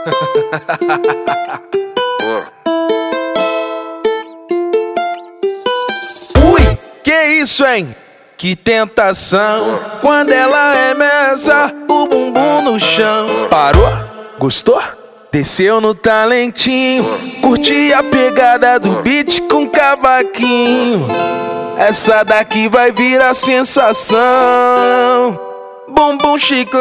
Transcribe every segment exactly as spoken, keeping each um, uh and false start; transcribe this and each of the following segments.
Ui, que isso, hein? Que tentação, quando ela remessa o bumbum no chão. Parou? Gostou? Desceu no talentinho, curti a pegada do beat com cavaquinho. Essa daqui vai virar sensação. Bumbum chiclete,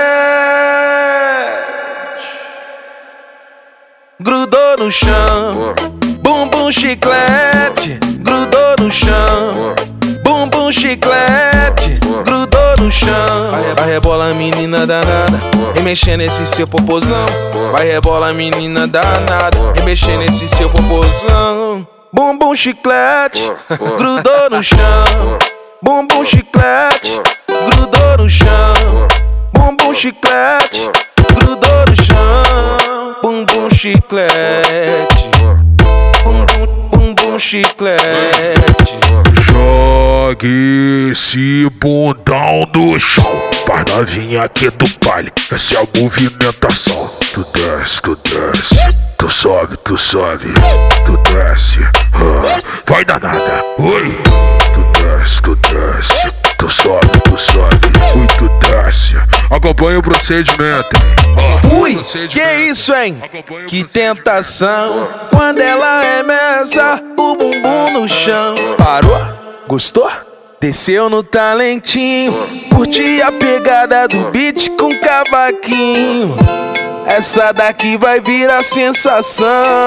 grudou no chão. Bumbum chiclete, grudou no chão. Bumbum chiclete, grudou no chão. Vai rebola menina danada, e mexer nesse seu popozão. Vai rebola menina danada, e mexer nesse seu popozão. Bumbum chiclete, grudou no chão. Bumbum chiclete, grudou no chão. Bumbum chiclete, grudou no chão. Bumbum chiclete, bumbum, bumbum chiclete. Jogue esse bundão no chão, pra novinha aqui do baile, essa é a movimentação. Tu desce, tu desce, tu sobe, tu sobe, tu desce, ah, vai danada, oi. Tu desce, tu desce, tu sobe, tu sobe, ui, tu desce. Acompanha o procedimento. Ah, ui, que isso, hein? Que tentação, quando ela remessa o bumbum no chão. Parou? Gostou? Desceu no talentinho, curti a pegada do beat com cavaquinho. Essa daqui vai virar sensação.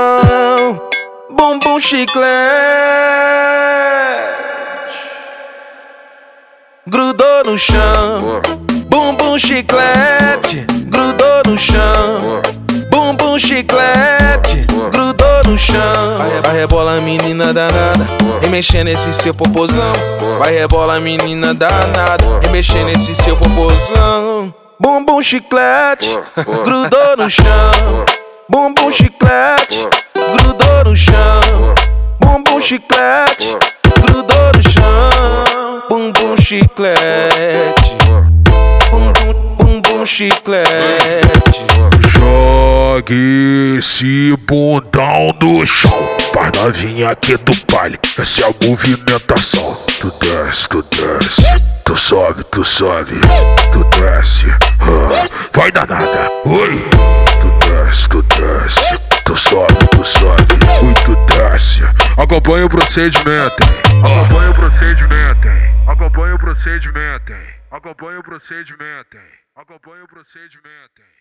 Bumbum chiclete, grudou no chão. Bumbum chiclete, grudou no chão. Bumbum chiclete, grudou no chão. Vai rebola menina danada, e mexer nesse seu popozão. Vai rebola menina danada, e mexer nesse seu popozão. Bumbum chiclete, grudou no chão. Bumbum chiclete, grudou no chão. Bumbum chiclete, grudou no chão. Bumbum chiclete, bumbum, bumbum chiclete. Jogue esse bundão no chão, pra novinha aqui do baile, essa é a movimentação. Tu desce, tu desce, tu sobe, tu sobe, tu desce, ah, vai danada, oi. Tu desce, tu desce, tu sobe, tu sobe, ui, tu desce. Acompanha o procedimento, hein? Acompanha o procedimento, hein? Acompanha o procedimento, hein? Acompanha o procedimento, hein? Acompanha o procedimento, hein?